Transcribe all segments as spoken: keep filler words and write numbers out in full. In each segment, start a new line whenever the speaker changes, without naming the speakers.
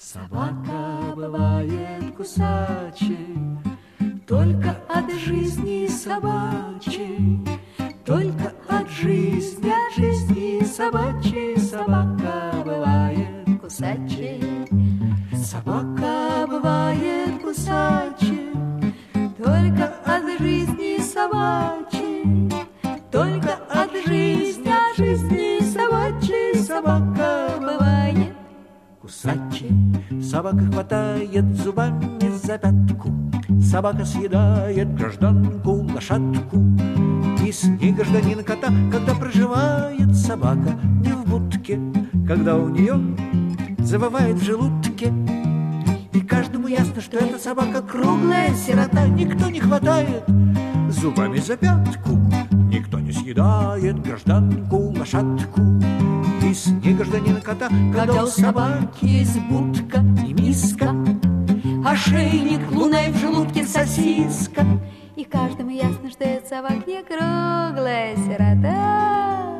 Собака бывает кусачей, только от жизни собачьей, только от жизни, от жизни собачьей. Собака бывает кусачей, собака бывает кусачей, только от жизни собачьей, только от жизни, от жизни собачьей. Собака бывает кусачей. Собака хватает зубами за пятку, собака съедает гражданку лошадку. И с ней гражданин кота, когда проживает собака не в будке, когда у нее завывает в желудке. И каждому ясно, что эта собака круглая сирота. Никто не хватает зубами за пятку, никто не съедает гражданку лошадку. И с ней гражданина кота, когда у собаки есть будка и миска, ошейник, луна и в желудке сосиска. И каждому ясно, что эта собака не круглая сирота.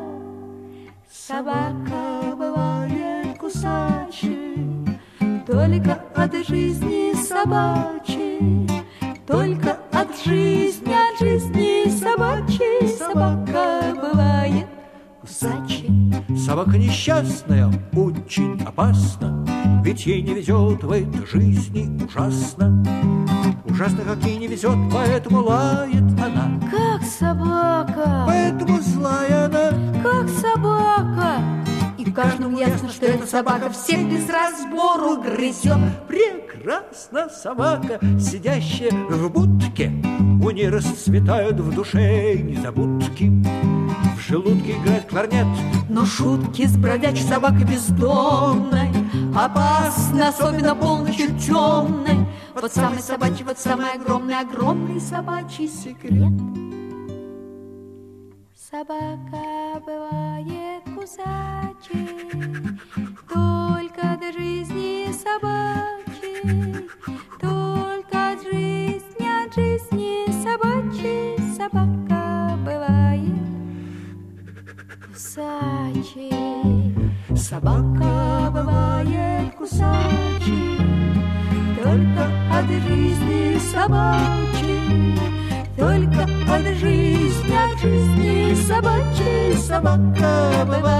Собака бывает кусачей, только от жизни собачьей, только от жизни, от жизни собачьей. Собака бывает кусачей. Собака несчастная, очень опасна, ведь ей не везет в этой жизни ужасно. Ужасно, как ей не везет, поэтому лает она.
Как собака.
Поэтому злая она.
Как собака.
И каждому ясно, что эта собака всех без разбору грызет. Прекрасна собака, сидящая в будке, у ней расцветают в душе незабудки. В желудке играет кларнет, но шутки с бродячей собакой бездомной опасны, особенно полночью темной. Вот самый собачий, вот самый огромный, огромный собачий секрет.
Собака бывает кусачей, только от жизни собачьей, только от жизни, от жизни собачьей. Собака бывает кусачей.
Собака бывает кусачей, только от жизни собачьей, только от жизни, от жизни собачьей. Собака бывает